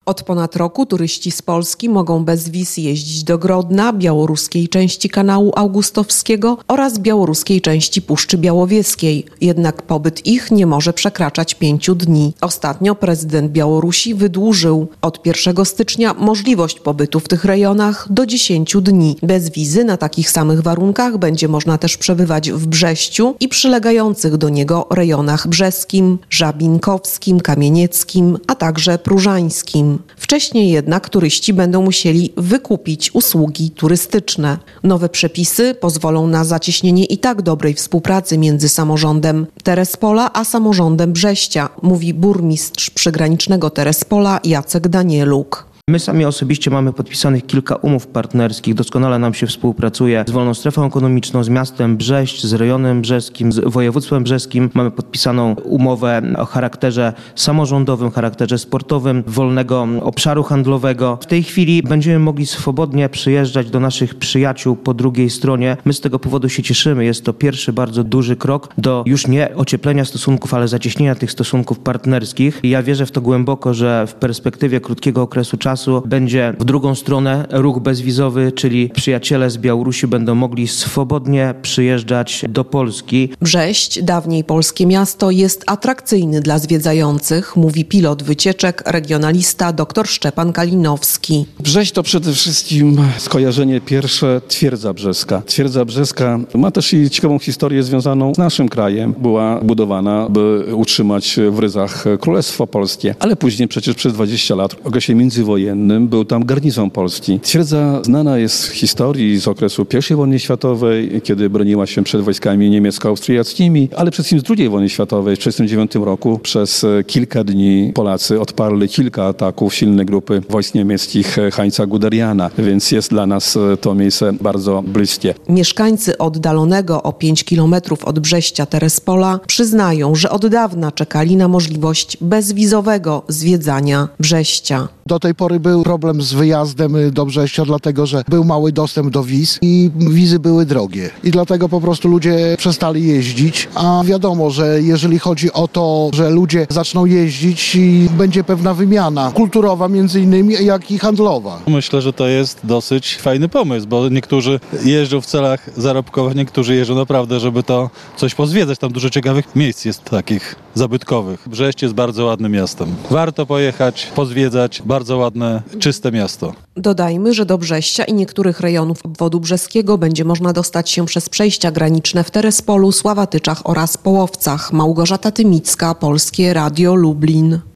Od ponad roku turyści z Polski mogą bez wiz jeździć do Grodna, białoruskiej części Kanału Augustowskiego oraz białoruskiej części Puszczy Białowieskiej. Jednak pobyt ich nie może przekraczać 5 dni. Ostatnio prezydent Białorusi wydłużył od 1 stycznia możliwość pobytu w tych rejonach do 10 dni. Bez wizy na takich samych warunkach będzie można też przebywać w Brześciu i przylegających do niego rejonach brzeskim, żabinkowskim, kamienieckim, a także próżańskim. Wcześniej jednak turyści będą musieli wykupić usługi turystyczne. Nowe przepisy pozwolą na zacieśnienie i tak dobrej współpracy między samorządem Terespola a samorządem Brześcia, mówi burmistrz przygranicznego Terespola Jacek Danieluk. My sami osobiście mamy podpisanych kilka umów partnerskich, doskonale nam się współpracuje z Wolną Strefą Ekonomiczną, z miastem Brześć, z rejonem brzeskim, z województwem brzeskim. Mamy podpisaną umowę o charakterze samorządowym, charakterze sportowym, wolnego obszaru handlowego. W tej chwili będziemy mogli swobodnie przyjeżdżać do naszych przyjaciół po drugiej stronie. My z tego powodu się cieszymy. Jest to pierwszy bardzo duży krok do już nie ocieplenia stosunków, ale zacieśnienia tych stosunków partnerskich. I ja wierzę w to głęboko, że w perspektywie krótkiego okresu czasu będzie w drugą stronę ruch bezwizowy, czyli przyjaciele z Białorusi będą mogli swobodnie przyjeżdżać do Polski. Brześć, dawniej polskie miasto, jest atrakcyjny dla zwiedzających, mówi pilot wycieczek, regionalista dr Szczepan Kalinowski. Brześć to przede wszystkim skojarzenie pierwsze Twierdza Brzeska. Twierdza Brzeska ma też i ciekawą historię związaną z naszym krajem. Była budowana, by utrzymać w ryzach Królestwo Polskie, ale później przecież przez 20 lat w okresie międzywojennym był tam garnizon Polski. Twierdza znana jest z historii z okresu I wojny światowej, kiedy broniła się przed wojskami niemiecko-austriackimi, ale przede wszystkim z II wojny światowej w 1939 roku przez kilka dni Polacy odparli kilka ataków silnej grupy wojsk niemieckich Heinza Guderiana, więc jest dla nas to miejsce bardzo bliskie. Mieszkańcy oddalonego o 5 kilometrów od Brześcia Terespola przyznają, że od dawna czekali na możliwość bezwizowego zwiedzania Brześcia. Do tej pory był problem z wyjazdem do Brześcia, dlatego że był mały dostęp do wiz i wizy były drogie. I dlatego po prostu ludzie przestali jeździć, a wiadomo, że jeżeli chodzi o to, że ludzie zaczną jeździć i będzie pewna wymiana kulturowa między innymi, jak i handlowa. Myślę, że to jest dosyć fajny pomysł, bo niektórzy jeżdżą w celach zarobkowych, niektórzy jeżdżą naprawdę, żeby to coś pozwiedzać. Tam dużo ciekawych miejsc jest takich zabytkowych. Brześć jest bardzo ładnym miastem. Warto pojechać, pozwiedzać. Bardzo ładne, czyste miasto. Dodajmy, że do Brześcia i niektórych rejonów obwodu brzeskiego będzie można dostać się przez przejścia graniczne w Terespolu, Sławatyczach oraz Połowcach. Małgorzata Tymicka, Polskie Radio Lublin.